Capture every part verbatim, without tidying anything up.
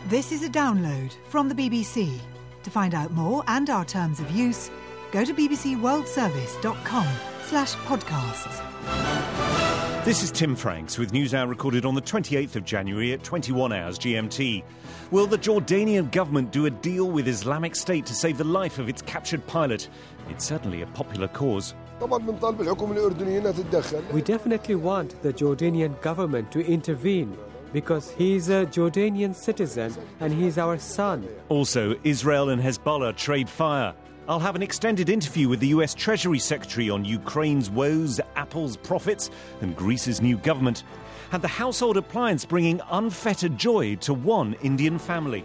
This is a download from the B B C. To find out more and our terms of use, go to bbcworldservice.com slash podcasts. This is Tim Franks with NewsHour recorded on the twenty-eighth of January at twenty-one hours G M T. Will the Jordanian government do a deal with Islamic State to save the life of its captured pilot? It's certainly a popular cause. We definitely want the Jordanian government to intervene because he's a Jordanian citizen and he's our son. Also, Israel and Hezbollah trade fire. I'll have an extended interview with the U S Treasury Secretary on Ukraine's woes, Apple's profits and Greece's new government. And the household appliance bringing unfettered joy to one Indian family.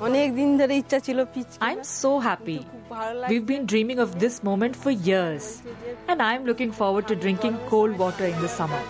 I'm so happy. We've been dreaming of this moment for years. And I'm looking forward to drinking cold water in the summer.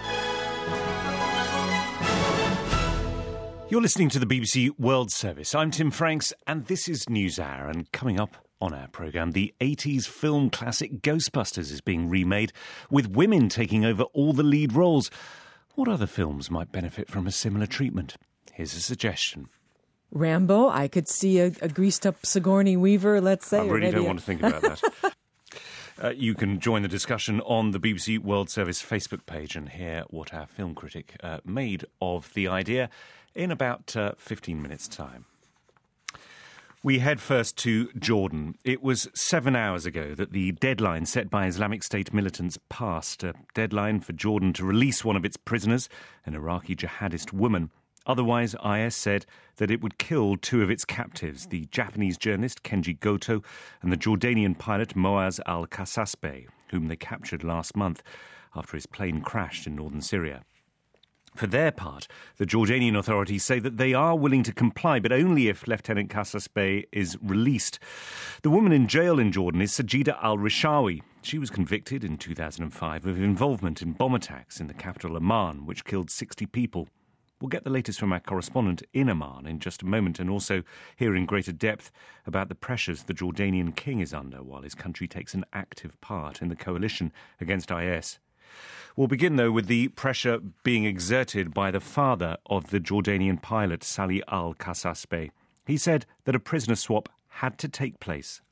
You're listening to the B B C World Service. I'm Tim Franks and this is NewsHour. And coming up on our programme, the eighties film classic Ghostbusters is being remade with women taking over all the lead roles. What other films might benefit from a similar treatment? Here's a suggestion. Rambo, I could see a, a greased-up Sigourney Weaver, let's say. I really don't a... want to think about that. uh, you can join the discussion on the B B C World Service Facebook page and hear what our film critic uh, made of the idea in about uh, fifteen minutes' time. We head first to Jordan. It was seven hours ago that the deadline set by Islamic State militants passed, a deadline for Jordan to release one of its prisoners, an Iraqi jihadist woman. Otherwise, I S said that it would kill two of its captives, the Japanese journalist Kenji Goto and the Jordanian pilot Moaz al-Kasasbeh, whom they captured last month after his plane crashed in northern Syria. For their part, the Jordanian authorities say that they are willing to comply, but only if Lieutenant Kasasbeh is released. The woman in jail in Jordan is Sajida al-Rishawi. She was convicted in two thousand five of involvement in bomb attacks in the capital Amman, which killed sixty people. We'll get the latest from our correspondent in Amman in just a moment and also hear in greater depth about the pressures the Jordanian king is under while his country takes an active part in the coalition against I S. We'll begin, though, with the pressure being exerted by the father of the Jordanian pilot, Salih al-Kasasbeh. He said that a prisoner swap had to take place.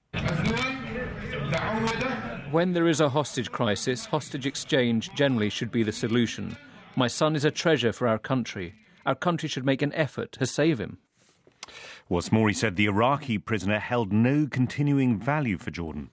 When there is a hostage crisis, hostage exchange generally should be the solution. My son is a treasure for our country. Our country should make an effort to save him. What's more, he said the Iraqi prisoner held no continuing value for Jordan.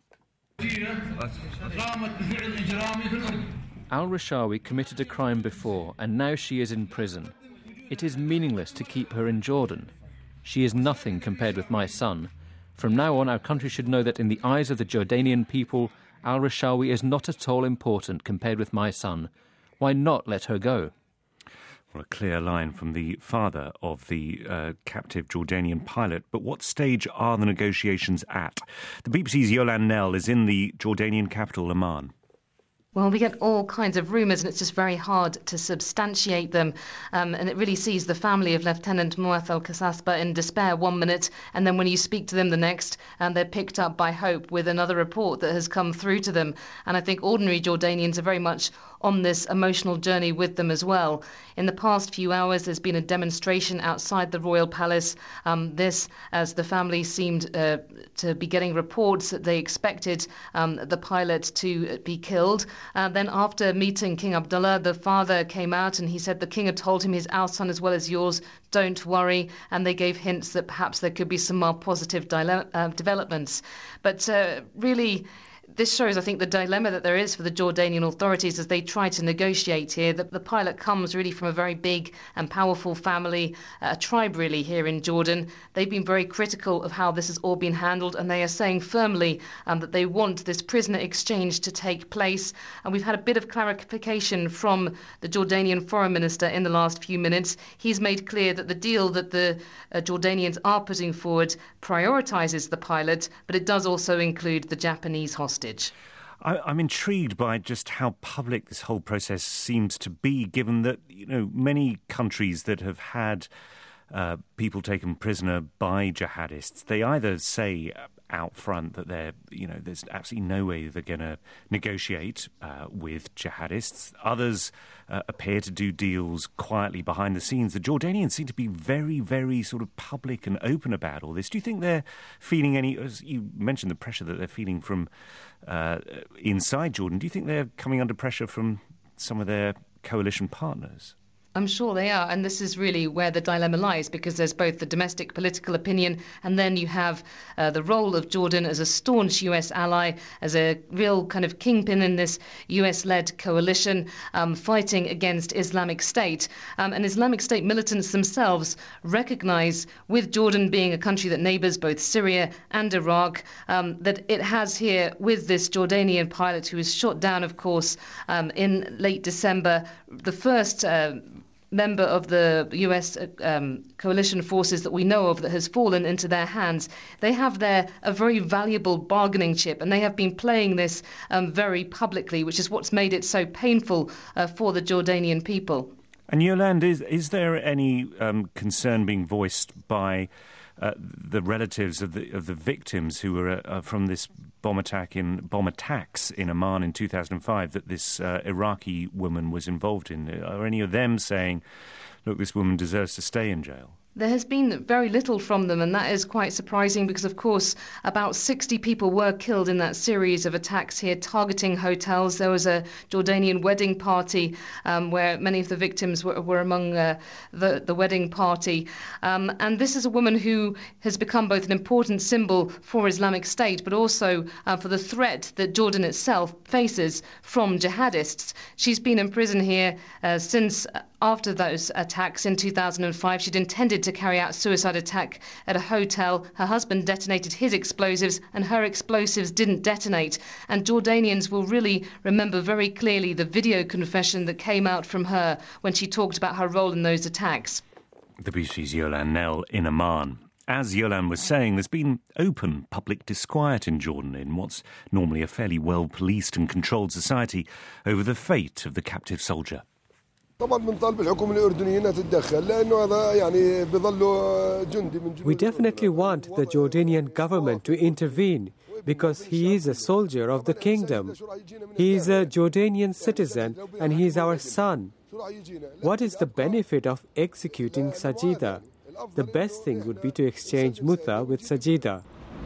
Al-Rishawi committed a crime before, and now she is in prison. It is meaningless to keep her in Jordan. She is nothing compared with my son. From now on, our country should know that in the eyes of the Jordanian people, Al-Rishawi is not at all important compared with my son. Why not let her go? Well, a clear line from the father of the uh, captive Jordanian pilot. But what stage are the negotiations at? The B B C's Yolande Knell is in the Jordanian capital, Amman. Well, we get all kinds of rumours and it's just very hard to substantiate them. Um, and it really sees the family of Lieutenant Moaz al-Kasasbeh in despair one minute, and then when you speak to them the next, and they're picked up by hope with another report that has come through to them. And I think ordinary Jordanians are very much on this emotional journey with them as well. In the past few hours, there's been a demonstration outside the royal palace. Um, this, as the family seemed uh, to be getting reports that they expected um, the pilot to be killed. Uh, then after meeting King Abdullah, the father came out and he said the king had told him he's our son as well as yours, don't worry. And they gave hints that perhaps there could be some more positive dile- uh, developments. But uh, really, this shows, I think, the dilemma that there is for the Jordanian authorities as they try to negotiate here. The, the pilot comes really from a very big and powerful family, a tribe really here in Jordan. They've been very critical of how this has all been handled, and they are saying firmly um, that they want this prisoner exchange to take place. And we've had a bit of clarification from the Jordanian foreign minister in the last few minutes. He's made clear that the deal that the uh, Jordanians are putting forward prioritises the pilot, but it does also include the Japanese hostage. I, I'm intrigued by just how public this whole process seems to be, given that, you know, many countries that have had uh, people taken prisoner by jihadists, they either say out front that they're, you know, there's absolutely no way they're going to negotiate uh, with jihadists. Others uh, appear to do deals quietly behind the scenes. The Jordanians seem to be very, very sort of public and open about all this. Do you think they're feeling any, as you mentioned, the pressure that they're feeling from uh, inside Jordan, do you think they're coming under pressure from some of their coalition partners? I'm sure they are, and this is really where the dilemma lies, because there's both the domestic political opinion and then you have uh, the role of Jordan as a staunch U S ally, as a real kind of kingpin in this U S-led coalition um, fighting against Islamic State. Um, and Islamic State militants themselves recognise, with Jordan being a country that neighbours both Syria and Iraq, um, that it has here, with this Jordanian pilot who was shot down, of course, um, in late December, the first uh, member of the U S um, coalition forces that we know of that has fallen into their hands. They have there a very valuable bargaining chip, and they have been playing this um, very publicly, which is what's made it so painful uh, for the Jordanian people. And Yolande, is, is there any um, concern being voiced by uh, the relatives of the of the victims who were uh, from this bomb attack in bomb attacks in Amman in two thousand five that this uh, Iraqi woman was involved in? Are any of them saying, look, this woman deserves to stay in jail? There has been very little from them, and that is quite surprising because, of course, about sixty people were killed in that series of attacks here targeting hotels. There was a Jordanian wedding party um, where many of the victims were, were among uh, the, the wedding party. Um, and this is a woman who has become both an important symbol for Islamic State, but also uh, for the threat that Jordan itself faces from jihadists. She's been in prison here uh, since after those attacks in two thousand five. She'd intended to carry out a suicide attack at a hotel. Her husband detonated his explosives and her explosives didn't detonate. And Jordanians will really remember very clearly the video confession that came out from her when she talked about her role in those attacks. The B B C's Yolande Knell in Amman. As Yolande was saying, there's been open public disquiet in Jordan, in what's normally a fairly well-policed and controlled society, over the fate of the captive soldier. We definitely want the Jordanian government to intervene because he is a soldier of the kingdom. He is a Jordanian citizen and he is our son. What is the benefit of executing Sajida? The best thing would be to exchange Mutha with Sajida.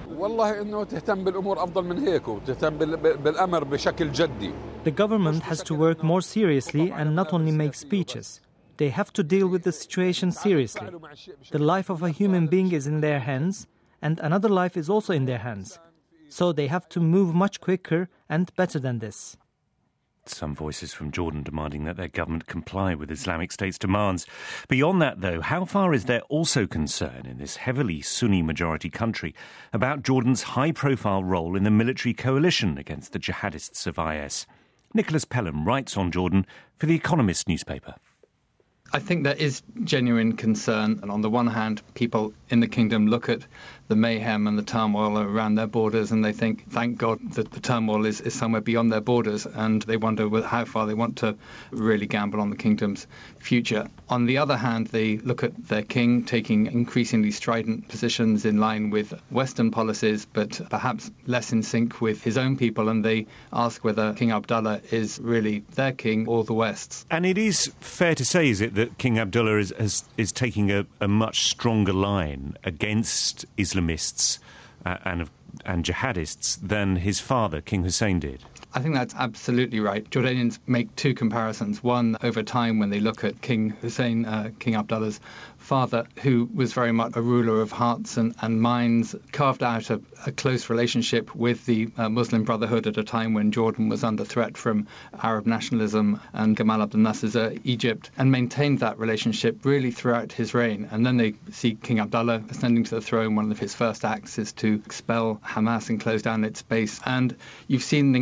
The government has to work more seriously and not only make speeches. They have to deal with the situation seriously. The life of a human being is in their hands, and another life is also in their hands. So they have to move much quicker and better than this. Some voices from Jordan demanding that their government comply with Islamic State's demands. Beyond that, though, how far is there also concern in this heavily Sunni-majority country about Jordan's high-profile role in the military coalition against the jihadists of I S? Nicholas Pelham writes on Jordan for The Economist newspaper. I think there is genuine concern, and on the one hand, people in the kingdom look at the mayhem and the turmoil around their borders and they think, thank God that the turmoil is, is somewhere beyond their borders, and they wonder how far they want to really gamble on the kingdom's future. On the other hand, they look at their king taking increasingly strident positions in line with Western policies, but perhaps less in sync with his own people, and they ask whether King Abdullah is really their king or the West's. And it is fair to say, is it, that King Abdullah is, is, is taking a, a much stronger line against Islamists uh, and, and jihadists than his father, King Hussein, did? I think that's absolutely right. Jordanians make two comparisons. One, over time, when they look at King Hussein, uh, King Abdullah's father, who was very much a ruler of hearts and, and minds, carved out a, a close relationship with the uh, Muslim Brotherhood at a time when Jordan was under threat from Arab nationalism and Gamal Abdel Nasser's uh, Egypt, and maintained that relationship really throughout his reign. And then they see King Abdullah ascending to the throne. One of his first acts is to expel Hamas and close down its base. And you've seen an increase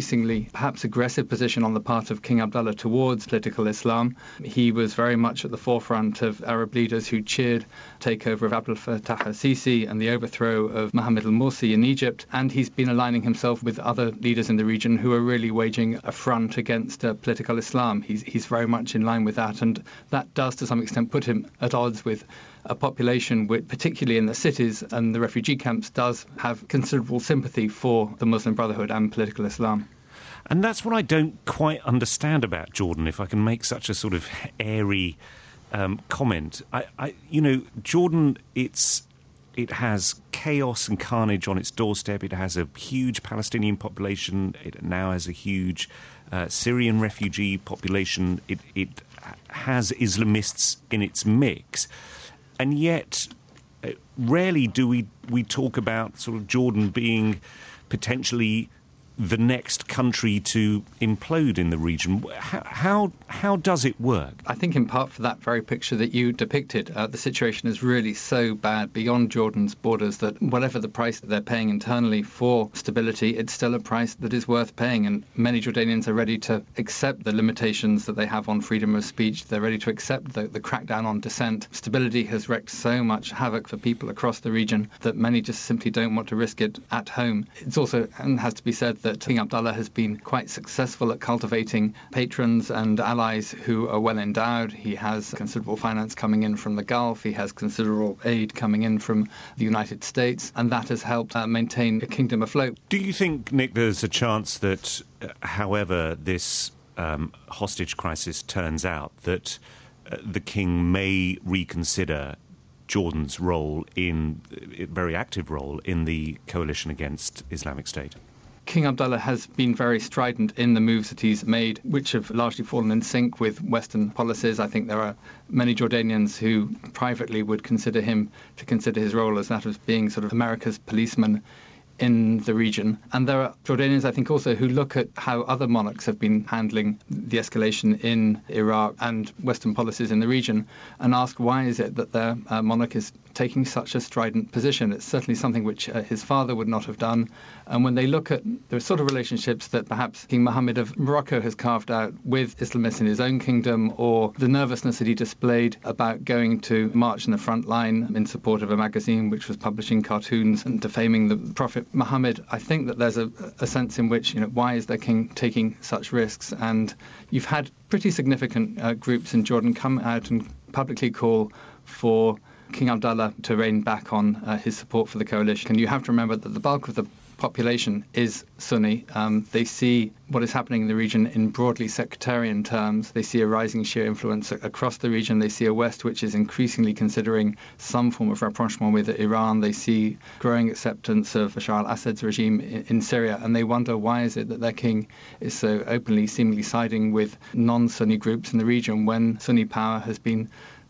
increasingly perhaps aggressive position on the part of King Abdullah towards political Islam. He was very much at the forefront of Arab leaders who cheered takeover of Abdel Fattah al-Sisi and the overthrow of Mohammed al-Morsi in Egypt, and he's been aligning himself with other leaders in the region who are really waging a front against uh, political Islam. He's, he's very much in line with that, and that does to some extent put him at odds with a population which, particularly in the cities and the refugee camps, does have considerable sympathy for the Muslim Brotherhood and political Islam. And that's what I don't quite understand about Jordan, if I can make such a sort of airy um, comment. I, I, you know, Jordan, it's it has chaos and carnage on its doorstep. It has a huge Palestinian population. It now has a huge uh, Syrian refugee population. It, it has Islamists in its mix. And yet, uh, rarely do we, we talk about sort of Jordan being potentially the next country to implode in the region. How, how, how does it work? I think in part for that very picture that you depicted, uh, the situation is really so bad beyond Jordan's borders that whatever the price that they're paying internally for stability, it's still a price that is worth paying. And many Jordanians are ready to accept the limitations that they have on freedom of speech. They're ready to accept the, the crackdown on dissent. Stability has wreaked so much havoc for people across the region that many just simply don't want to risk it at home. It's also, and has to be said, that King Abdullah has been quite successful at cultivating patrons and allies who are well endowed. He has considerable finance coming in from the Gulf. He has considerable aid coming in from the United States, and that has helped uh, maintain a kingdom afloat. Do you think, Nick, there's a chance that, uh, however this um, hostage crisis turns out, that uh, the king may reconsider Jordan's role in, a very active role in the coalition against Islamic State? King Abdullah has been very strident in the moves that he's made, which have largely fallen in sync with Western policies. I think there are many Jordanians who privately would consider him to consider his role as that of being sort of America's policeman in the region. And there are Jordanians, I think, also who look at how other monarchs have been handling the escalation in Iraq and Western policies in the region and ask why is it that their uh, monarch is taking such a strident position. It's certainly something which uh, his father would not have done. And when they look at the sort of relationships that perhaps King Mohammed of Morocco has carved out with Islamists in his own kingdom, or the nervousness that he displayed about going to march in the front line in support of a magazine which was publishing cartoons and defaming the Prophet Muhammad, I think that there's a, a sense in which, you know, why is the king taking such risks? And you've had pretty significant uh, groups in Jordan come out and publicly call for King Abdullah to rein back on uh, his support for the coalition. And you have to remember that the bulk of the population is Sunni. Um, they see what is happening in the region in broadly sectarian terms. They see a rising Shia influence across the region. They see a West which is increasingly considering some form of rapprochement with Iran. They see growing acceptance of Bashar al-Assad's regime in, in Syria, and they wonder why is it that their king is so openly, seemingly siding with non-Sunni groups in the region when Sunni power has been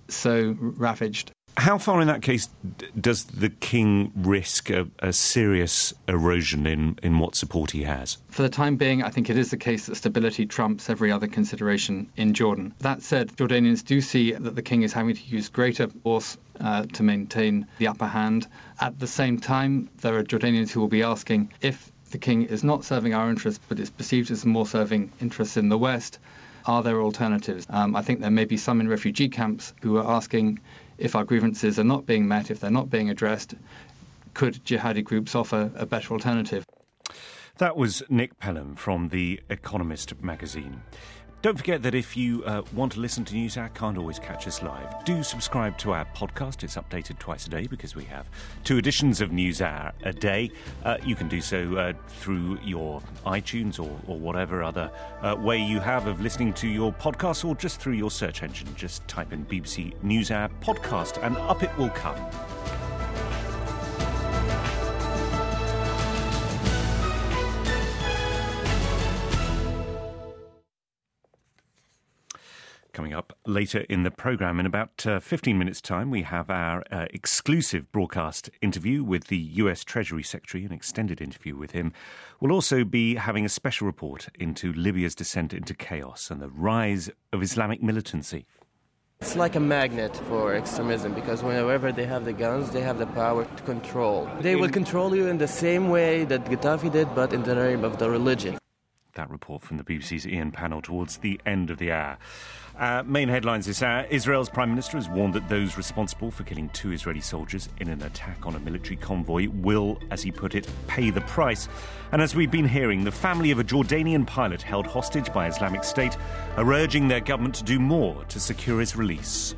so ravaged. How far in that case d- does the king risk a, a serious erosion in, in what support he has? For the time being, I think it is the case that stability trumps every other consideration in Jordan. That said, Jordanians do see that the king is having to use greater force uh, to maintain the upper hand. At the same time, there are Jordanians who will be asking if the king is not serving our interests but is perceived as more serving interests in the West, are there alternatives? Um, I think there may be some in refugee camps who are asking if our grievances are not being met, if they're not being addressed, could jihadi groups offer a better alternative? That was Nick Pelham from The Economist magazine. Don't forget that if you uh, want to listen to NewsHour, can't always catch us live, do subscribe to our podcast. It's updated twice a day because we have two editions of NewsHour a day. Uh, you can do so uh, through your iTunes or, or whatever other uh, way you have of listening to your podcast, or just through your search engine. Just type in B B C NewsHour podcast and up it will come. Coming up later in the programme, in about uh, fifteen minutes' time, we have our uh, exclusive broadcast interview with the U S Treasury Secretary, an extended interview with him. We'll also be having a special report into Libya's descent into chaos and the rise of Islamic militancy. It's like a magnet for extremism, because whenever they have the guns, they have the power to control. They will control you in the same way that Gaddafi did, but in the name of the religion. That report from the B B C's Ian Pannell towards the end of the hour. Uh, main headlines this hour. Israel's Prime Minister has warned that those responsible for killing two Israeli soldiers in an attack on a military convoy will, as he put it, pay the price. And as we've been hearing, the family of a Jordanian pilot held hostage by Islamic State are urging their government to do more to secure his release.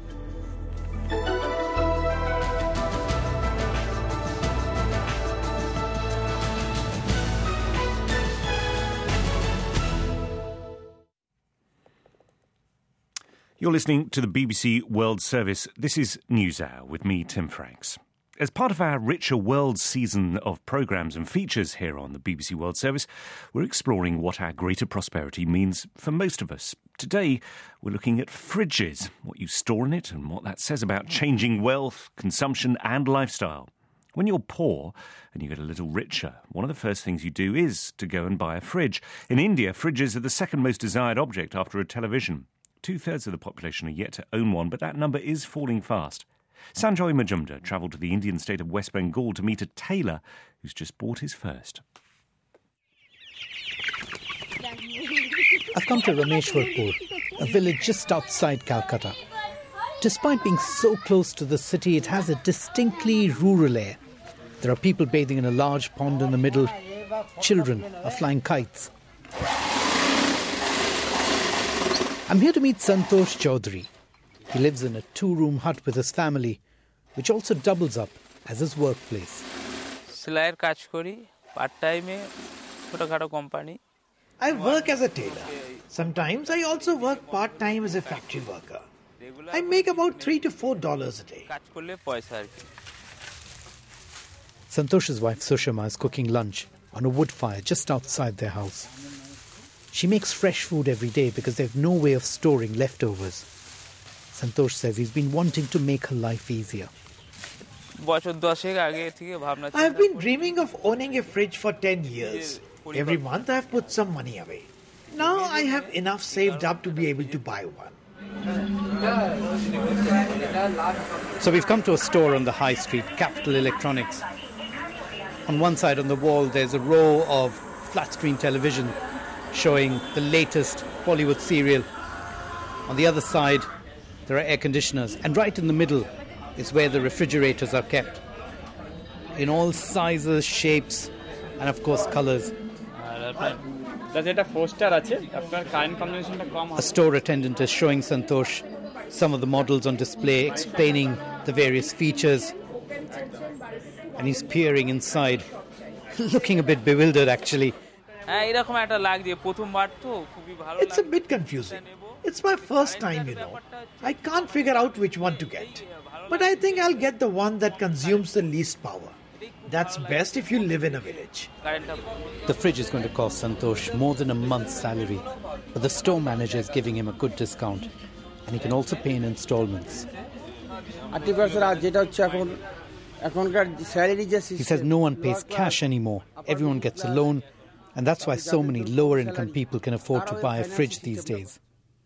You're listening to the B B C World Service. This is NewsHour with me, Tim Franks. As part of our Richer World season of programmes and features here on the B B C World Service, we're exploring what our greater prosperity means for most of us. Today, we're looking at fridges, what you store in it and what that says about changing wealth, consumption and lifestyle. When you're poor and you get a little richer, one of the first things you do is to go and buy a fridge. In India, fridges are the second most desired object after a television. Two-thirds of the population are yet to own one, but that number is falling fast. Sanjoy Majumdar travelled to the Indian state of West Bengal to meet a tailor who's just bought his first. I've come to Rameshwarpur, a village just outside Calcutta. Despite being so close to the city, it has a distinctly rural air. There are people bathing in a large pond in the middle. Children are flying kites. I'm here to meet Santosh Chaudhary. He lives in a two-room hut with his family, which also doubles up as his workplace. I work as a tailor. Sometimes I also work part-time as a factory worker. I make about three to four dollars a day. Santosh's wife Sushama is cooking lunch on a wood fire just outside their house. She makes fresh food every day because they've no way of storing leftovers. Santosh says he's been wanting to make her life easier. I've been dreaming of owning a fridge for ten years. Every month I've put some money away. Now I have enough saved up to be able to buy one. So we've come to a store on the high street, Capital Electronics. On one side on the wall there's a row of flat-screen television showing the latest Bollywood serial. On the other side, there are air conditioners. And right in the middle is where the refrigerators are kept. In all sizes, shapes, and of course, colours. A store attendant is showing Santosh some of the models on display, explaining the various features. And he's peering inside, looking a bit bewildered, actually. It's a bit confusing. It's my first time, you know. I can't figure out which one to get. But I think I'll get the one that consumes the least power. That's best if you live in a village. The fridge is going to cost Santosh more than a month's salary. But the store manager is giving him a good discount. And he can also pay in installments. He says no one pays cash anymore. Everyone gets a loan. And that's why so many lower-income people can afford to buy a fridge these days.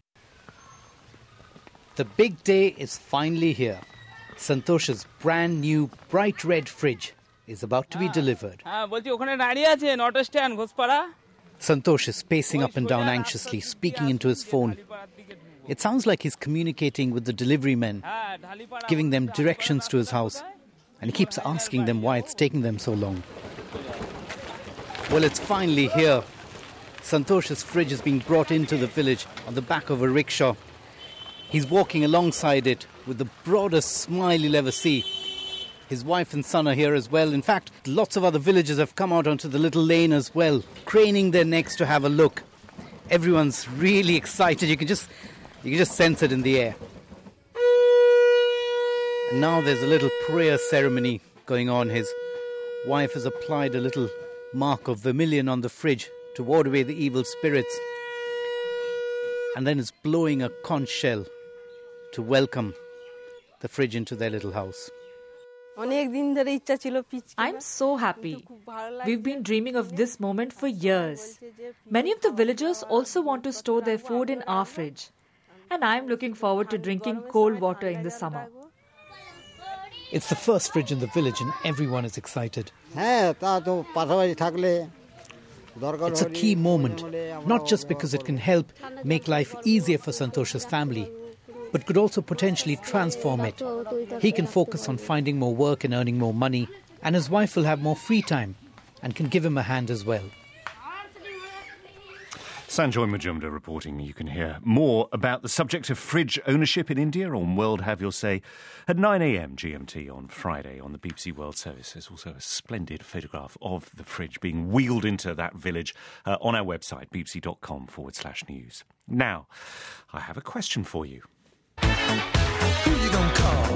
The big day is finally here. Santosh's brand new bright red fridge is about to be delivered. Santosh is pacing up and down anxiously, speaking into his phone. It sounds like he's communicating with the delivery men, giving them directions to his house. And he keeps asking them why it's taking them so long. Well, it's finally here. Santosh's fridge is being brought into the village on the back of a rickshaw. He's walking alongside it with the broadest smile you'll ever see. His wife and son are here as well. In fact, lots of other villagers have come out onto the little lane as well, craning their necks to have a look. Everyone's really excited. You can just, you can just sense it in the air. And now there's a little prayer ceremony going on. His wife has applied a little mark of vermilion on the fridge to ward away the evil spirits, and then is blowing a conch shell to welcome the fridge into their little house. I'm so happy. We've been dreaming of this moment for years. Many of the villagers also want to store their food in our fridge, and I'm looking forward to drinking cold water in the summer. It's the first fridge in the village and everyone is excited. It's a key moment, not just because it can help make life easier for Santhosh's family, but could also potentially transform it. He can focus on finding more work and earning more money, and his wife will have more free time and can give him a hand as well. Sanjoy Majumdar reporting. You can hear more about the subject of fridge ownership in India on World Have Your Say at nine a.m. G M T on Friday on the B B C World Service. There's also a splendid photograph of the fridge being wheeled into that village uh, on our website, bbc.com forward slash news. Now, I have a question for you. Who you gonna call?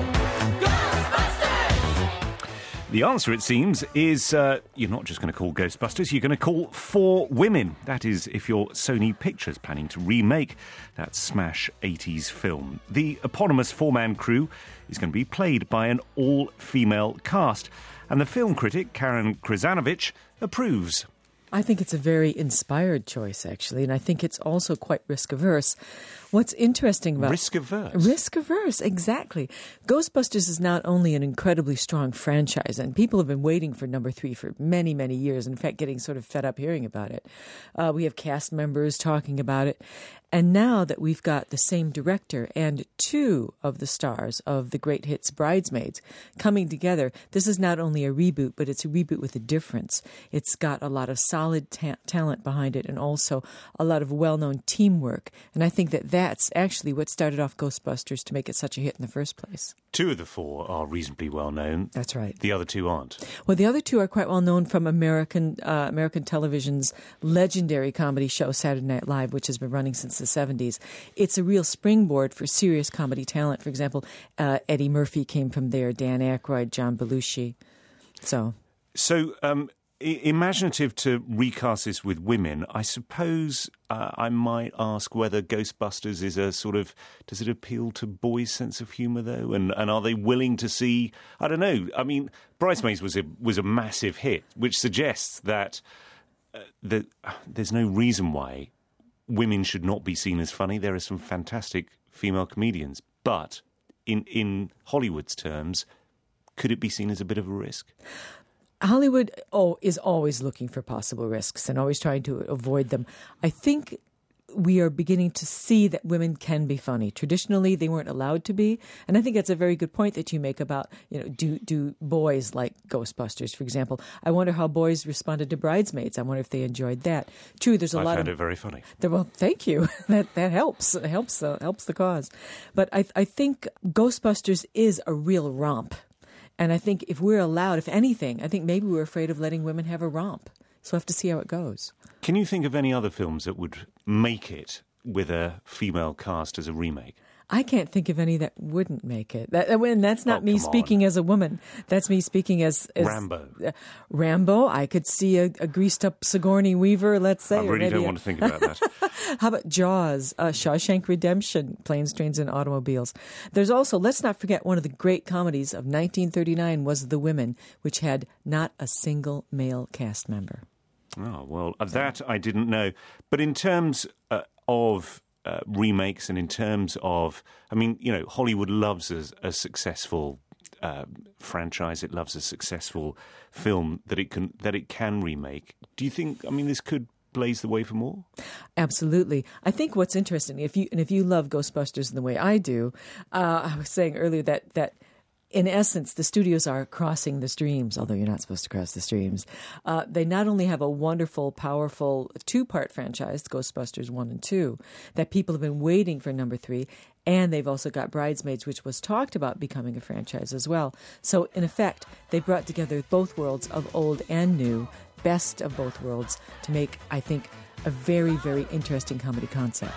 The answer, it seems, is uh, you're not just going to call Ghostbusters, you're going to call Four Women. That is, if you're Sony Pictures planning to remake that smash eighties film. The eponymous four-man crew is going to be played by an all-female cast. And the film critic, Karen Krzanovich, approves. I think it's a very inspired choice, actually, and I think it's also quite risk-averse. What's interesting about... Risk-averse? Risk-averse, exactly. Ghostbusters is not only an incredibly strong franchise, and people have been waiting for number three for many, many years, in fact, getting sort of fed up hearing about it. Uh, we have cast members talking about it. And now that we've got the same director and two of the stars of the great hits Bridesmaids coming together, this is not only a reboot, but it's a reboot with a difference. It's got a lot of solid ta- talent behind it and also a lot of well-known teamwork. And I think that that's actually what started off Ghostbusters to make it such a hit in the first place. Two of the four are reasonably well known. That's right. The other two aren't. Well, the other two are quite well known from American uh, American television's legendary comedy show Saturday Night Live, which has been running since the seventies. It's a real springboard for serious comedy talent. For example, uh, Eddie Murphy came from there, Dan Aykroyd, John Belushi. So, so um, I- imaginative to recast this with women. I suppose uh, I might ask whether Ghostbusters is a sort of, does it appeal to boys' sense of humour though? And and are they willing to see? I don't know. I mean, Bridesmaids was a was a massive hit, which suggests that uh, that uh, there's no reason why women should not be seen as funny. There are some fantastic female comedians, but in in Hollywood's terms, could it be seen as a bit of a risk? Hollywood oh, is always looking for possible risks and always trying to avoid them. I think we are beginning to see that women can be funny. Traditionally, they weren't allowed to be. And I think that's a very good point that you make about, you know, do do boys like Ghostbusters, for example? I wonder how boys responded to Bridesmaids. I wonder if they enjoyed that. True, there's a I lot of... I found it very funny. Well, thank you. that that helps. It helps, uh, helps the cause. But I, I think Ghostbusters is a real romp. And I think if we're allowed, if anything, I think maybe we're afraid of letting women have a romp. So we'll have to see how it goes. Can you think of any other films that would make it with a female cast as a remake? I can't think of any that wouldn't make it. That, and that's not oh, me speaking on. as a woman. That's me speaking as... as Rambo. Uh, Rambo. I could see a, a greased-up Sigourney Weaver, let's say. I really don't a, want to think about that. How about Jaws, uh, Shawshank Redemption, Planes, Trains, and Automobiles? There's also, let's not forget, one of the great comedies of nineteen thirty-nine was The Women, which had not a single male cast member. Oh, well, that I didn't know. But in terms uh, of... Uh, remakes and in terms of, I mean, you know, Hollywood loves a, a successful uh, franchise. It loves a successful film that it can that it can remake. Do you think? I mean, this could blaze the way for more? Absolutely. I think what's interesting, if you and if you love Ghostbusters in the way I do, uh, I was saying earlier that that. In essence, the studios are crossing the streams, although you're not supposed to cross the streams. Uh, they not only have a wonderful, powerful two-part franchise, Ghostbusters one and two, that people have been waiting for number three, and they've also got Bridesmaids, which was talked about becoming a franchise as well. So, in effect, they brought together both worlds of old and new, best of both worlds, to make, I think, a very, very interesting comedy concept.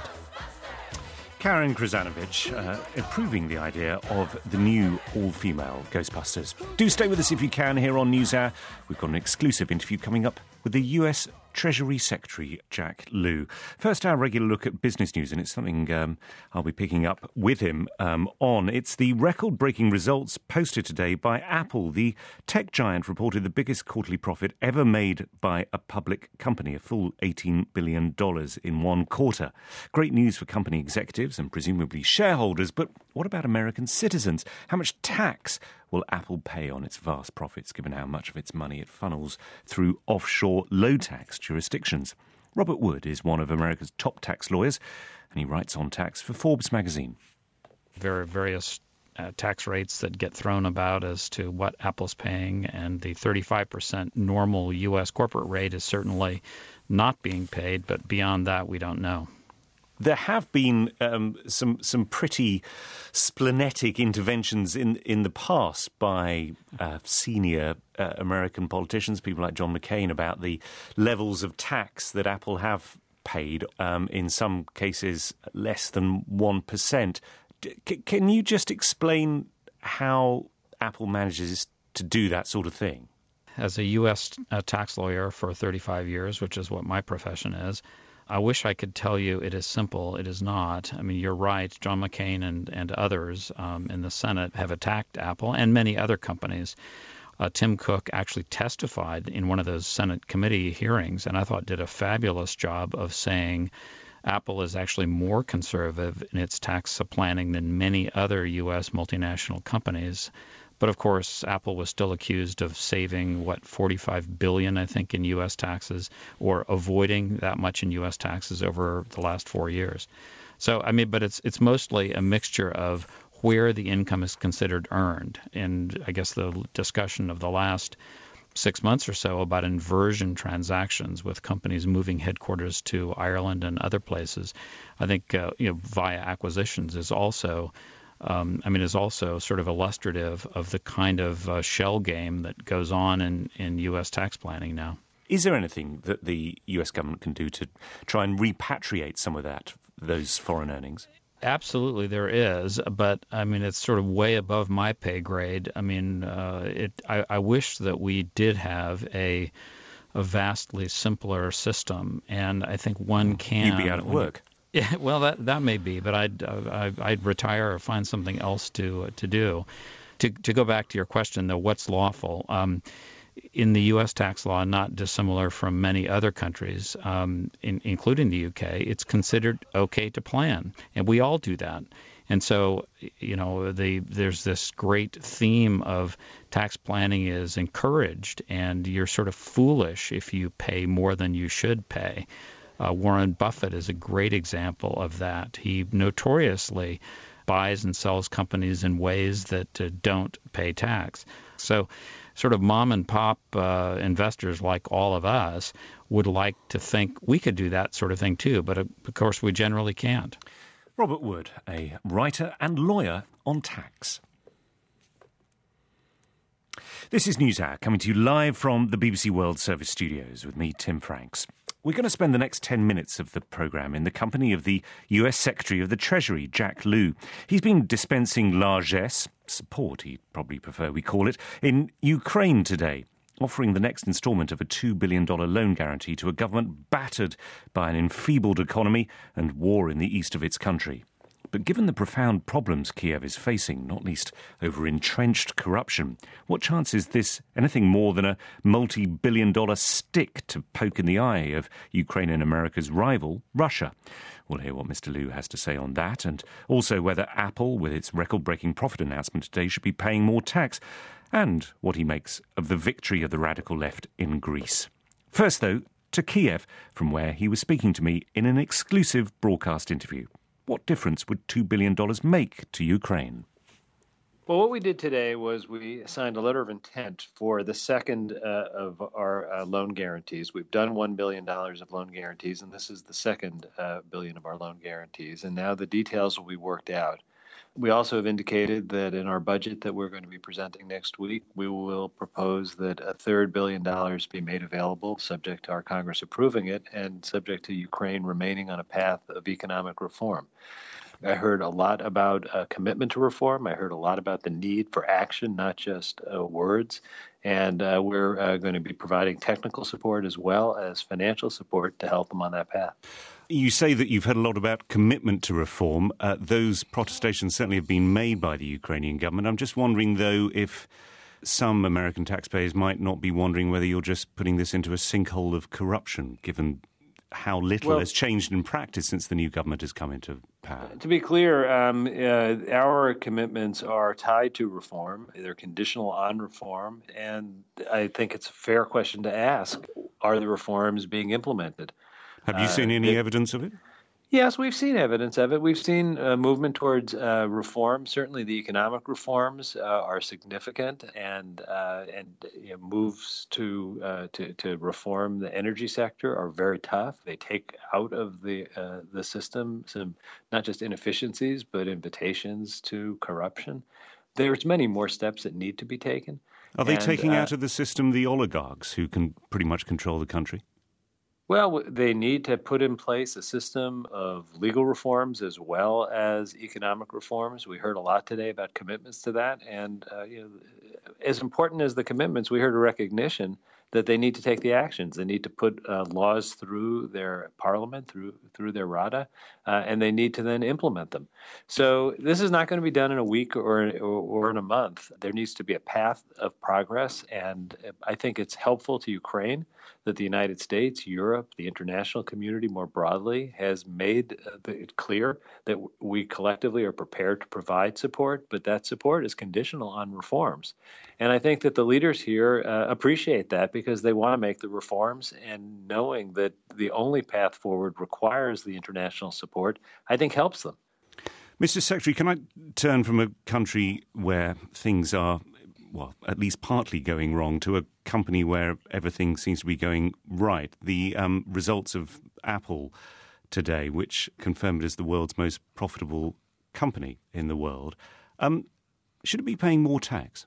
Karen Krzanovich uh, approving the idea of the new all-female Ghostbusters. Do stay with us if you can here on NewsHour. We've got an exclusive interview coming up with the U S Treasury Secretary Jack Lew. First, our regular look at business news, and it's something um, I'll be picking up with him um, on. It's the record-breaking results posted today by Apple. The tech giant reported the biggest quarterly profit ever made by a public company, a full eighteen billion dollars in one quarter. Great news for company executives and presumably shareholders, but what about American citizens? How much tax will Apple pay on its vast profits, given how much of its money it funnels through offshore low-tax jurisdictions? Robert Wood is one of America's top tax lawyers, and he writes on tax for Forbes magazine. There are various uh, tax rates that get thrown about as to what Apple's paying, and the thirty-five percent normal U S corporate rate is certainly not being paid, but beyond that, we don't know. There have been um, some some pretty splenetic interventions in, in the past by uh, senior uh, American politicians, people like John McCain, about the levels of tax that Apple have paid, um, in some cases less than one percent. C- can you just explain how Apple manages to do that sort of thing? As a U S uh, tax lawyer for thirty-five years, which is what my profession is, I wish I could tell you it is simple. It is not. I mean, you're right. John McCain and, and others um, in the Senate have attacked Apple and many other companies. Uh, Tim Cook actually testified in one of those Senate committee hearings, and I thought did a fabulous job of saying Apple is actually more conservative in its tax planning than many other U S multinational companies. But of course, Apple was still accused of saving, what, forty-five billion dollars, I think, in U S taxes, or avoiding that much in U S taxes over the last four years. So, I mean, but it's it's mostly a mixture of where the income is considered earned. And I guess the discussion of the last six months or so about inversion transactions with companies moving headquarters to Ireland and other places, I think, uh, you know, via acquisitions is also Um, I mean, is also sort of illustrative of the kind of uh, shell game that goes on in, in U S tax planning now. Is there anything that the U S government can do to try and repatriate some of that, those foreign earnings? Absolutely, there is, but I mean, it's sort of way above my pay grade. I mean, uh, it. I, I wish that we did have a a vastly simpler system, and I think one can. You'd be out of work. Yeah, well, that that may be, but I'd uh, I'd retire or find something else to uh, to do. To to go back to your question, though, what's lawful? Um, in the U S tax law, not dissimilar from many other countries, um, in, including the U K, it's considered okay to plan, and we all do that. And so, you know, the, there's this great theme of tax planning is encouraged, and you're sort of foolish if you pay more than you should pay. Uh, Warren Buffett is a great example of that. He notoriously buys and sells companies in ways that uh, don't pay tax. So sort of mom and pop uh, investors like all of us would like to think we could do that sort of thing too, but uh, of course we generally can't. Robert Wood, a writer and lawyer on tax. This is NewsHour, coming to you live from the B B C World Service studios with me, Tim Franks. We're going to spend the next ten minutes of the programme in the company of the U S Secretary of the Treasury, Jack Lew. He's been dispensing largesse, support he'd probably prefer we call it, in Ukraine today, offering the next instalment of a two billion dollars loan guarantee to a government battered by an enfeebled economy and war in the east of its country. But given the profound problems Kiev is facing, not least over entrenched corruption, what chance is this anything more than a multi-billion dollar stick to poke in the eye of Ukraine and America's rival, Russia? We'll hear what Mister Lew has to say on that, and also whether Apple, with its record-breaking profit announcement today, should be paying more tax, and what he makes of the victory of the radical left in Greece. First, though, to Kiev, from where he was speaking to me in an exclusive broadcast interview. What difference would two billion dollars make to Ukraine? Well, what we did today was we signed a letter of intent for the second uh, of our uh, loan guarantees. We've done one billion dollars of loan guarantees, and this is the second uh, billion of our loan guarantees. And now the details will be worked out. We also have indicated that in our budget that we're going to be presenting next week, we will propose that a third billion dollars be made available, subject to our Congress approving it, and subject to Ukraine remaining on a path of economic reform. I heard a lot about a commitment to reform. I heard a lot about the need for action, not just uh, words. And uh, we're uh, going to be providing technical support as well as financial support to help them on that path. You say that you've heard a lot about commitment to reform. Uh, those protestations certainly have been made by the Ukrainian government. I'm just wondering, though, if some American taxpayers might not be wondering whether you're just putting this into a sinkhole of corruption, given how little well, has changed in practice since the new government has come into power. To be clear, um, uh, our commitments are tied to reform. They're conditional on reform. And I think it's a fair question to ask, are the reforms being implemented? Have you seen uh, any it, evidence of it? Yes, we've seen evidence of it. We've seen a movement towards uh, reform. Certainly, the economic reforms uh, are significant, and uh, and you know, moves to, uh, to to reform the energy sector are very tough. They take out of the uh, the system some not just inefficiencies, but invitations to corruption. There's many more steps that need to be taken. Are they and, taking uh, out of the system the oligarchs who can pretty much control the country? Well, they need to put in place a system of legal reforms as well as economic reforms. We heard a lot today about commitments to that. And uh, you know, as important as the commitments, we heard a recognition that they need to take the actions. They need to put uh, laws through their parliament, through through their Rada, uh, and they need to then implement them. So this is not going to be done in a week or, or or in a month. There needs to be a path of progress, and I think it's helpful to Ukraine that the United States, Europe, the international community more broadly has made it clear that we collectively are prepared to provide support, but that support is conditional on reforms. And I think that the leaders here uh, appreciate that because they want to make the reforms, and knowing that the only path forward requires the international support, I think helps them. Mister Secretary, can I turn from a country where things are, well, at least partly going wrong, to a company where everything seems to be going right? The um, results of Apple today, which confirmed it as the world's most profitable company in the world, um, should it be paying more tax?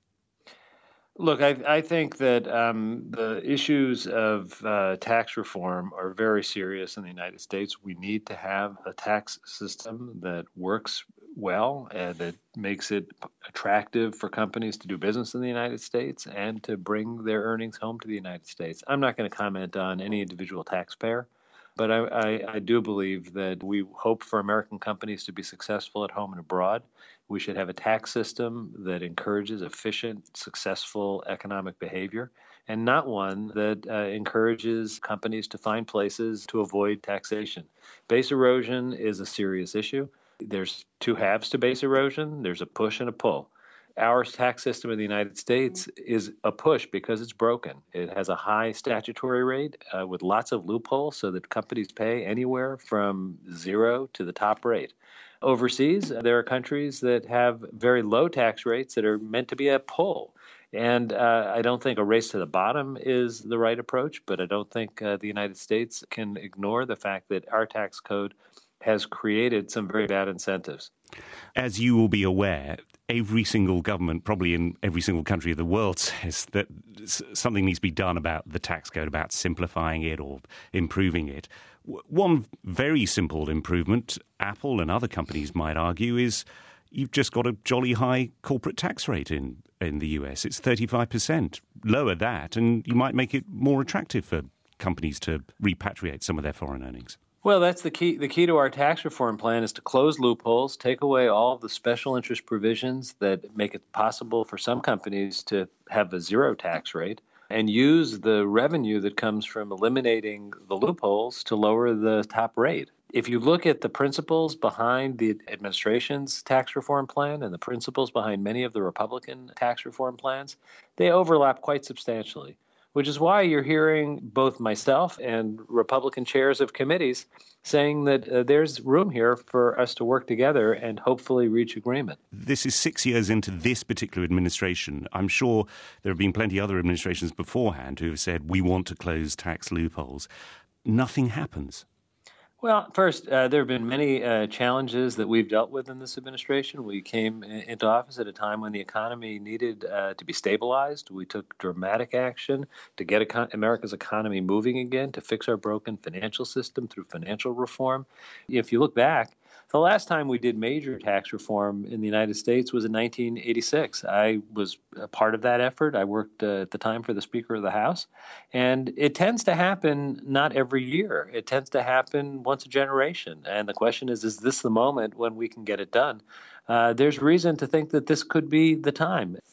Look, I, I think that um, the issues of uh, tax reform are very serious in the United States. We need to have a tax system that works well and that makes it attractive for companies to do business in the United States and to bring their earnings home to the United States. I'm not going to comment on any individual taxpayer, but I, I, I do believe that we hope for American companies to be successful at home and abroad. We should have a tax system that encourages efficient, successful economic behavior, and not one that uh, encourages companies to find places to avoid taxation. Base erosion is a serious issue. There's two halves to base erosion. There's a push and a pull. Our tax system in the United States is a push because it's broken. It has a high statutory rate uh, with lots of loopholes so that companies pay anywhere from zero to the top rate. Overseas, there are countries that have very low tax rates that are meant to be a pull. And uh, I don't think a race to the bottom is the right approach, but I don't think uh, the United States can ignore the fact that our tax code has created some very bad incentives. As you will be aware, every single government, probably in every single country of the world, says that something needs to be done about the tax code, about simplifying it or improving it. One very simple improvement, Apple and other companies might argue, is you've just got a jolly high corporate tax rate in, in the U S. It's thirty-five percent. Lower that, and you might make it more attractive for companies to repatriate some of their foreign earnings. Well, that's the key. The key to our tax reform plan is to close loopholes, take away all of the special interest provisions that make it possible for some companies to have a zero tax rate, and use the revenue that comes from eliminating the loopholes to lower the top rate. If you look at the principles behind the administration's tax reform plan and the principles behind many of the Republican tax reform plans, they overlap quite substantially, which is why you're hearing both myself and Republican chairs of committees saying that uh, there's room here for us to work together and hopefully reach agreement. This is six years into this particular administration. I'm sure there have been plenty of other administrations beforehand who have said, we want to close tax loopholes. Nothing happens. Well, first, uh, there have been many uh, challenges that we've dealt with in this administration. We came into office at a time when the economy needed uh, to be stabilized. We took dramatic action to get econ- America's economy moving again, to fix our broken financial system through financial reform. If you look back, the last time we did major tax reform in the United States was in nineteen eighty-six. I was a part of that effort. I worked uh, at the time for the Speaker of the House. And it tends to happen not every year. It tends to happen once a generation. And the question is, is this the moment when we can get it done? Uh, there's reason to think that this could be the time.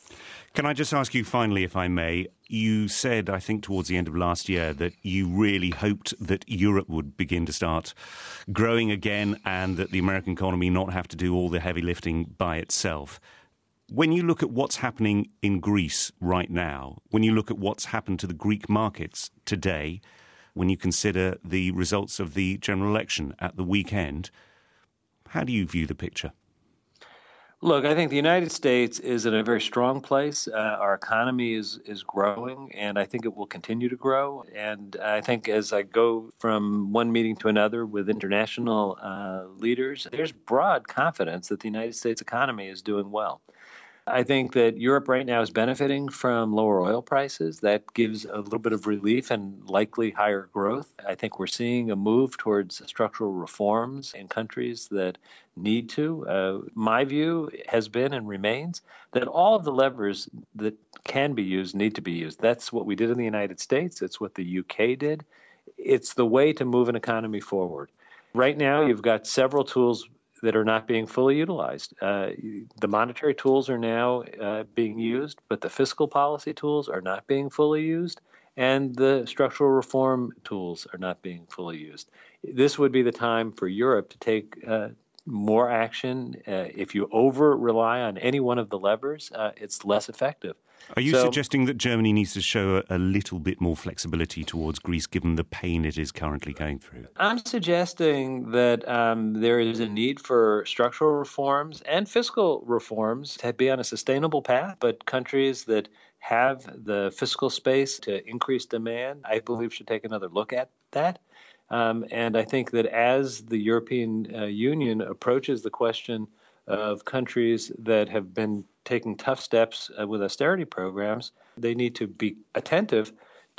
Can I just ask you finally, if I may, you said, I think towards the end of last year, that you really hoped that Europe would begin to start growing again and that the American economy not have to do all the heavy lifting by itself. When you look at what's happening in Greece right now, when you look at what's happened to the Greek markets today, when you consider the results of the general election at the weekend, how do you view the picture? Look, I think the United States is in a very strong place. Uh, our economy is is growing, and I think it will continue to grow. And I think as I go from one meeting to another with international uh, leaders, there's broad confidence that the United States economy is doing well. I think that Europe right now is benefiting from lower oil prices. That gives a little bit of relief and likely higher growth. I think we're seeing a move towards structural reforms in countries that need to. Uh, my view has been and remains that all of the levers that can be used need to be used. That's what we did in the United States. It's what the U K did. It's the way to move an economy forward. Right now, you've got several tools that are not being fully utilized. Uh, the monetary tools are now uh, being used, but the fiscal policy tools are not being fully used, and the structural reform tools are not being fully used. This would be the time for Europe to take uh, more action. Uh, if you over-rely on any one of the levers, uh, it's less effective. Are you so, suggesting that Germany needs to show a, a little bit more flexibility towards Greece, given the pain it is currently going through? I'm suggesting that um, there is a need for structural reforms and fiscal reforms to be on a sustainable path, but countries that have the fiscal space to increase demand, I believe, should take another look at that. Um, and I think that as the European uh, Union approaches the question of countries that have been taking tough steps uh, with austerity programs, they need to be attentive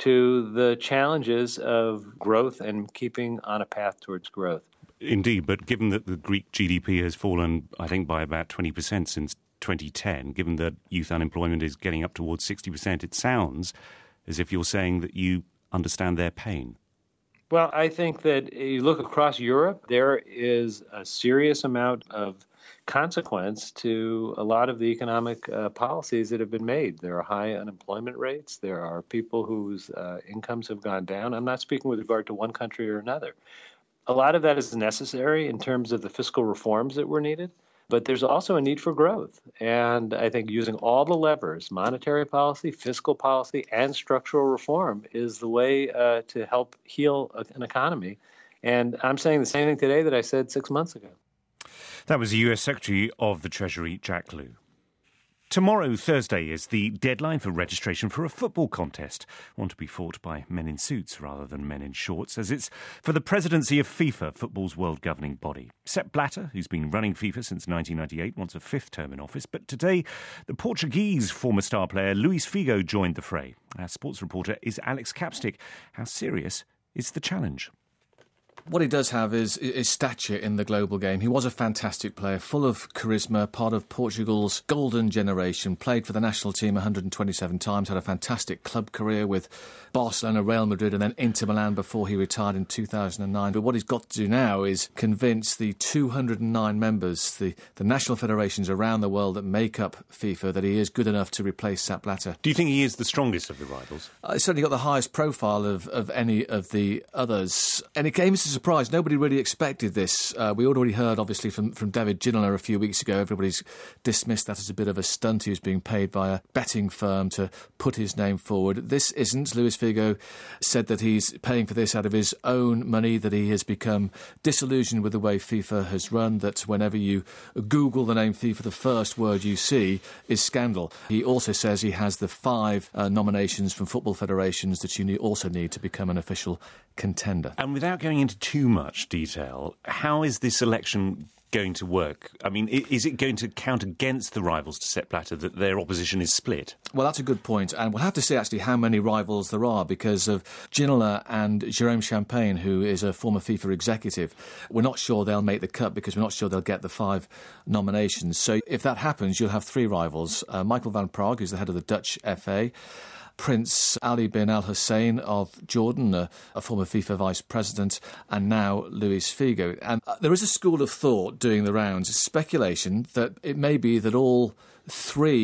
to the challenges of growth and keeping on a path towards growth. Indeed, but given that the Greek G D P has fallen, I think, by about twenty percent since twenty ten, given that youth unemployment is getting up towards sixty percent, it sounds as if you're saying that you understand their pain. Well, I think that you look across Europe, there is a serious amount of consequence to a lot of the economic uh, policies that have been made. There are high unemployment rates. There are people whose uh, incomes have gone down. I'm not speaking with regard to one country or another. A lot of that is necessary in terms of the fiscal reforms that were needed, but there's also a need for growth. And I think using all the levers, monetary policy, fiscal policy, and structural reform is the way uh, to help heal an economy. And I'm saying the same thing today that I said six months ago. That was the U S Secretary of the Treasury, Jack Lew. Tomorrow, Thursday, is the deadline for registration for a football contest, one to be fought by men in suits rather than men in shorts, as it's for the presidency of FIFA, football's world governing body. Sepp Blatter, who's been running FIFA since nineteen ninety-eight, wants a fifth term in office, but today the Portuguese former star player Luís Figo joined the fray. Our sports reporter is Alex Capstick. How serious is the challenge? What he does have is, is stature in the global game. He was a fantastic player, full of charisma, part of Portugal's golden generation, played for the national team one hundred twenty-seven times, had a fantastic club career with Barcelona, Real Madrid and then Inter Milan before he retired in two thousand nine. But what he's got to do now is convince the two hundred nine members, the, the national federations around the world that make up FIFA, that he is good enough to replace Sepp Blatter. Do you think he is the strongest of the rivals? Uh, he's certainly got the highest profile of, of any of the others. And it came as a surprise. Nobody really expected this. Uh, we already heard, obviously, from, from David Ginola a few weeks ago. Everybody's dismissed that as a bit of a stunt. He was being paid by a betting firm to put his name forward. This isn't. Luís Figo said that he's paying for this out of his own money, that he has become disillusioned with the way FIFA has run, that whenever you Google the name FIFA, the first word you see is scandal. He also says he has the five uh, nominations from football federations that you need, also need to become an official contender. And without going into too much detail, how is this election going to work? I mean, is it going to count against the rivals to Sepp Blatter that their opposition is split? Well, that's a good point. And we'll have to see actually how many rivals there are because of Ginola and Jérôme Champagne, who is a former FIFA executive. We're not sure they'll make the cut because we're not sure they'll get the five nominations. So if that happens, you'll have three rivals. Uh, Michael van Praag, who's the head of the Dutch F A, Prince Ali bin Al Hussein of Jordan, a, a former FIFA vice president, and now Luís Figo. And uh, there is a school of thought doing the rounds, speculation that it may be that all three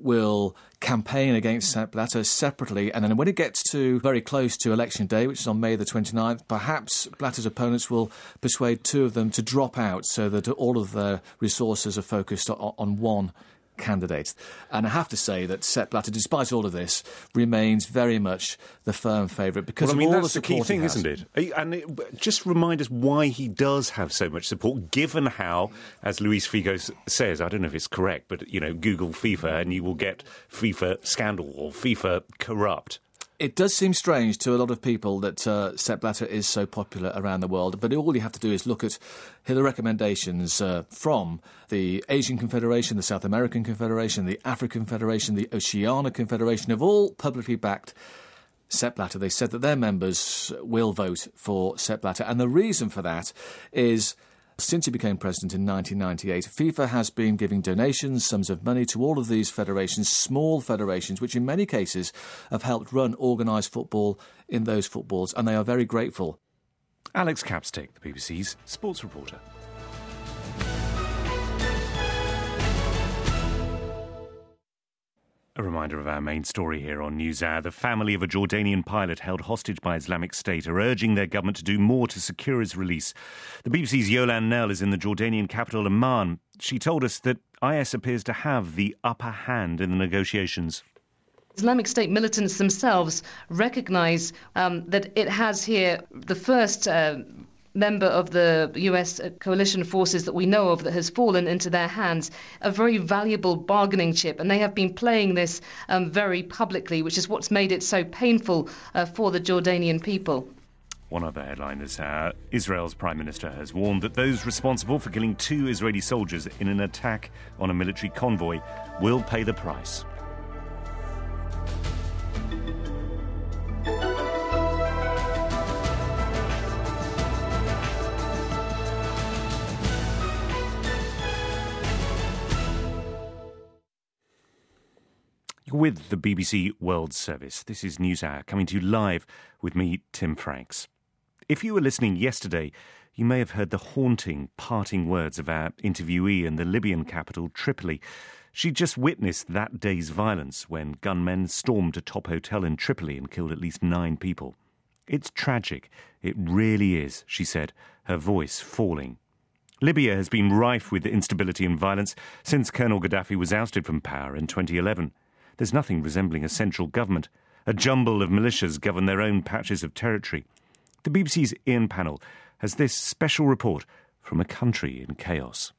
will campaign against Sepp Blatter separately, and then when it gets to very close to election day, which is on May the twenty-ninth, perhaps Blatter's opponents will persuade two of them to drop out so that all of their resources are focused on, on one candidate. And I have to say that Sepp Blatter, despite all of this, remains very much the firm favourite because well, I mean, of all that's the the key thing, isn't it? And it, just remind us why he does have so much support, given how, as Luis Figo says, I don't know if it's correct, but, you know, Google FIFA and you will get FIFA scandal or FIFA corrupt. It does seem strange to a lot of people that uh, Sepp Blatter is so popular around the world, but all you have to do is look at the recommendations uh, from the Asian Confederation, the South American Confederation, the African Federation, the Oceania Confederation, have all publicly backed Sepp Blatter. They said that their members will vote for Sepp Blatter, and the reason for that is, since he became president in nineteen ninety-eight, FIFA has been giving donations, sums of money to all of these federations, small federations, which in many cases have helped run organised football in those footballs, and they are very grateful. Alex Capstick, the B B C's sports reporter. A reminder of our main story here on NewsHour. The family of a Jordanian pilot held hostage by Islamic State are urging their government to do more to secure his release. The B B C's Yolan Nell is in the Jordanian capital, Amman. She told us that I S appears to have the upper hand in the negotiations. Islamic State militants themselves recognise um, that it has here the first uh, member of the U S coalition forces that we know of that has fallen into their hands, a very valuable bargaining chip, and they have been playing this um, very publicly, which is what's made it so painful uh, for the Jordanian people. One other headline this hour, Israel's Prime Minister has warned that those responsible for killing two Israeli soldiers in an attack on a military convoy will pay the price. With the B B C World Service, this is NewsHour, coming to you live with me, Tim Franks. If you were listening yesterday, you may have heard the haunting parting words of our interviewee in the Libyan capital, Tripoli. She just witnessed that day's violence when gunmen stormed a top hotel in Tripoli and killed at least nine people. It's tragic, it really is, she said, her voice falling. Libya has been rife with instability and violence since Colonel Gaddafi was ousted from power in twenty eleven. There's nothing resembling a central government. A jumble of militias govern their own patches of territory. The B B C's Ian Pannell has this special report from a country in chaos.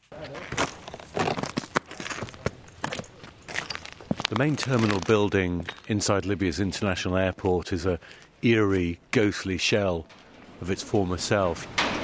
The main terminal building inside Libya's international airport is a eerie, ghostly shell of its former self.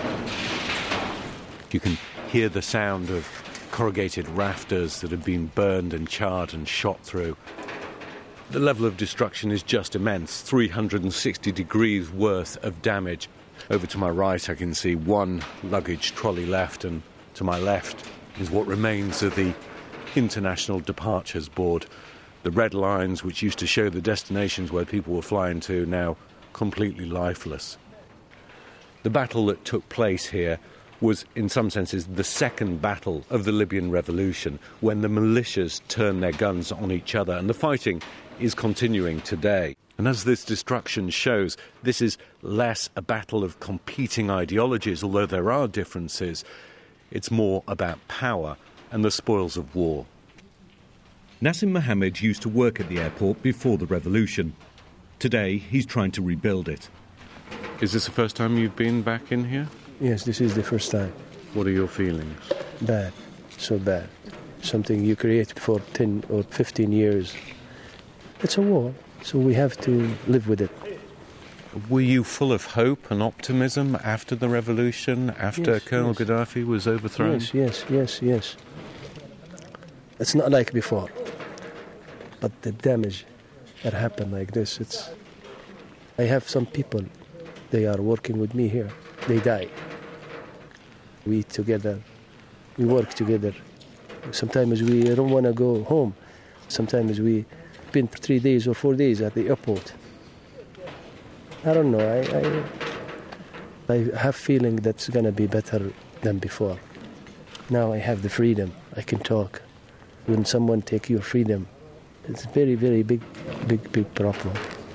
You can hear the sound of corrugated rafters that have been burned and charred and shot through. The level of destruction is just immense, three hundred sixty degrees worth of damage. Over to my right I can see one luggage trolley left, and to my left is what remains of the International Departures Board. The red lines which used to show the destinations where people were flying to, now completely lifeless. The battle that took place here was, in some senses, the second battle of the Libyan revolution, when the militias turned their guns on each other, and the fighting is continuing today. And as this destruction shows, this is less a battle of competing ideologies, although there are differences. It's more about power and the spoils of war. Nassim Mohammed used to work at the airport before the revolution. Today, he's trying to rebuild it. Is this the first time you've been back in here? Yes, this is the first time. What are your feelings? Bad, so bad. Something you create for ten or fifteen years. It's a war, so we have to live with it. Were you full of hope and optimism after the revolution, after yes, Colonel yes. Gaddafi was overthrown? Yes, yes, yes, yes. It's not like before. But the damage that happened like this, it's... I have some people, they are working with me here. They die. We eat together. We work together. Sometimes we don't want to go home. Sometimes we spend three days or four days at the airport. I don't know. I I, I have feeling that's going to be better than before. Now I have the freedom. I can talk. when someone take your freedom. It's a very, very big, big, big problem.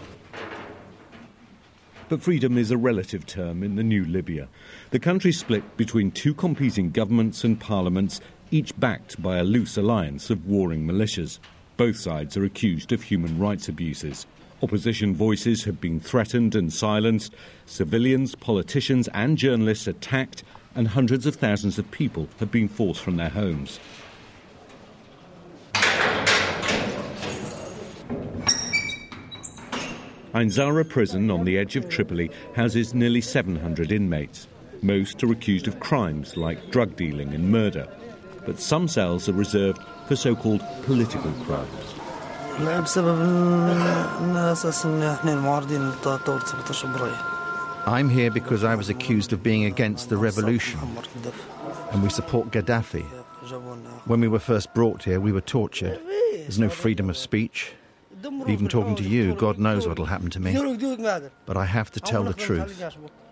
But freedom is a relative term in the new Libya. The country split between two competing governments and parliaments, each backed by a loose alliance of warring militias. Both sides are accused of human rights abuses. Opposition voices have been threatened and silenced, civilians, politicians and journalists attacked, and hundreds of thousands of people have been forced from their homes. Ain Zara prison on the edge of Tripoli houses nearly seven hundred inmates. Most are accused of crimes like drug dealing and murder. But some cells are reserved for so-called political crimes. I'm here because I was accused of being against the revolution, and we support Gaddafi. When we were first brought here, we were tortured. There's no freedom of speech. Even talking to you, God knows what will happen to me. But I have to tell the truth.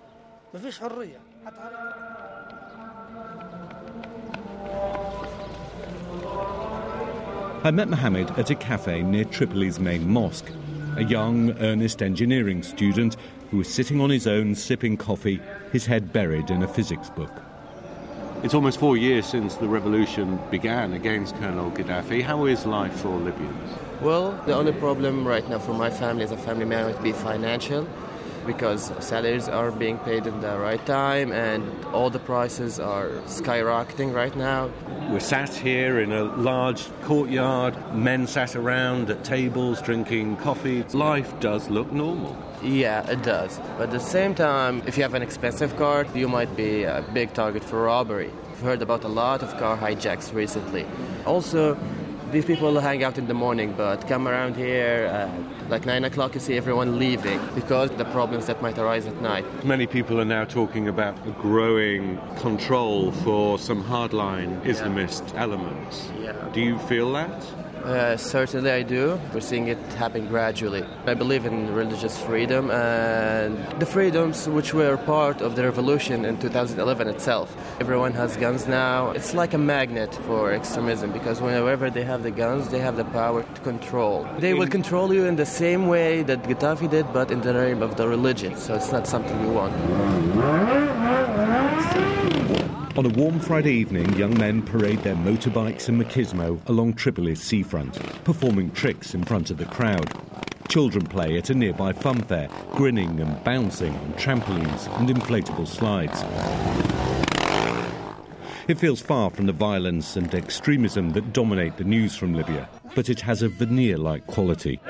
I met Mohammed at a cafe near Tripoli's main mosque. A young, earnest engineering student who was sitting on his own, sipping coffee, his head buried in a physics book. It's almost four years since the revolution began against Colonel Gaddafi. How is life for Libyans? Well, the only problem right now for my family as a family man would be financial, because salaries are being paid in the right time and all the prices are skyrocketing right now. We're sat here in a large courtyard, men sat around at tables drinking coffee. Life does look normal. Yeah, it does. But at the same time, if you have an expensive car, you might be a big target for robbery. I've heard about a lot of car hijacks recently. Also, these people hang out in the morning, but come around here, uh, like nine o'clock, you see everyone leaving because of the problems that might arise at night. Many people are now talking about a growing control for some hardline Islamist yeah. elements. Yeah. Do you feel that? Uh, certainly I do. We're seeing it happen gradually. I believe in religious freedom and the freedoms which were part of the revolution in two thousand eleven itself. Everyone has guns now. It's like a magnet for extremism because whenever they have the guns, they have the power to control. They will control you in the same way that Gaddafi did, but in the name of the religion. So it's not something we want. On a warm Friday evening, young men parade their motorbikes and machismo along Tripoli's seafront, performing tricks in front of the crowd. Children play at a nearby fun fair, grinning and bouncing on trampolines and inflatable slides. It feels far from the violence and extremism that dominate the news from Libya, but it has a veneer-like quality.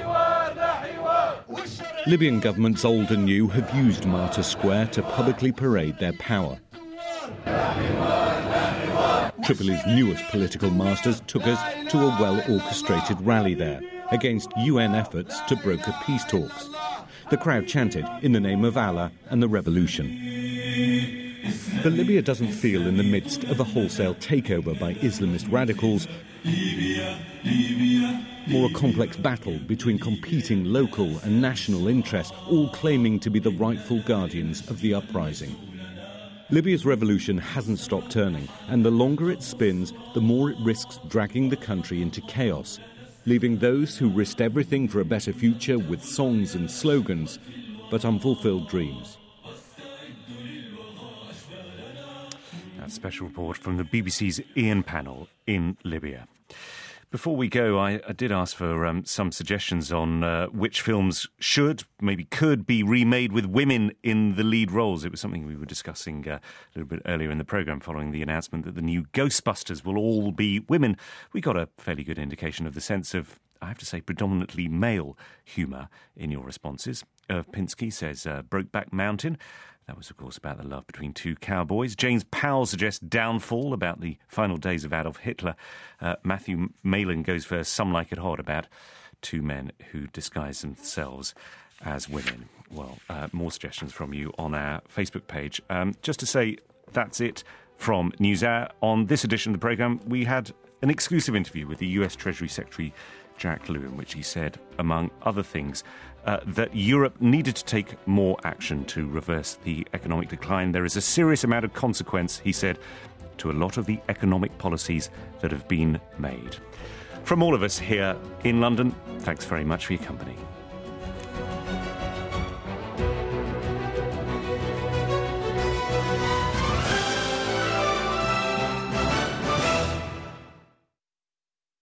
Libyan governments old and new have used Martyr Square to publicly parade their power. Tripoli's newest political masters took us to a well-orchestrated rally there against U N efforts to broker peace talks. The crowd chanted in the name of Allah and the revolution. But Libya doesn't feel in the midst of a wholesale takeover by Islamist radicals, more a complex battle between competing local and national interests, all claiming to be the rightful guardians of the uprising. Libya's revolution hasn't stopped turning, and the longer it spins, the more it risks dragging the country into chaos, leaving those who risked everything for a better future with songs and slogans, but unfulfilled dreams. That special report from the B B C's Ian panel in Libya. Before we go, I, I did ask for um, some suggestions on uh, which films should, maybe could, be remade with women in the lead roles. It was something we were discussing uh, a little bit earlier in the programme following the announcement that the new Ghostbusters will all be women. We got a fairly good indication of the sense of, I have to say, predominantly male humour in your responses. Irv Pinsky says uh, Brokeback Mountain. That was, of course, about the love between two cowboys. James Powell suggests Downfall, about the final days of Adolf Hitler. Uh, Matthew Malin goes for Some Like It Hot, about two men who disguise themselves as women. Well, uh, more suggestions from you on our Facebook page. Um, just to say, that's it from NewsHour. On this edition of the programme, we had an exclusive interview with the U S Treasury Secretary Jack Lew, in which he said, among other things, uh, that Europe needed to take more action to reverse the economic decline. There is a serious amount of consequence, he said, to a lot of the economic policies that have been made. From all of us here in London, thanks very much for your company.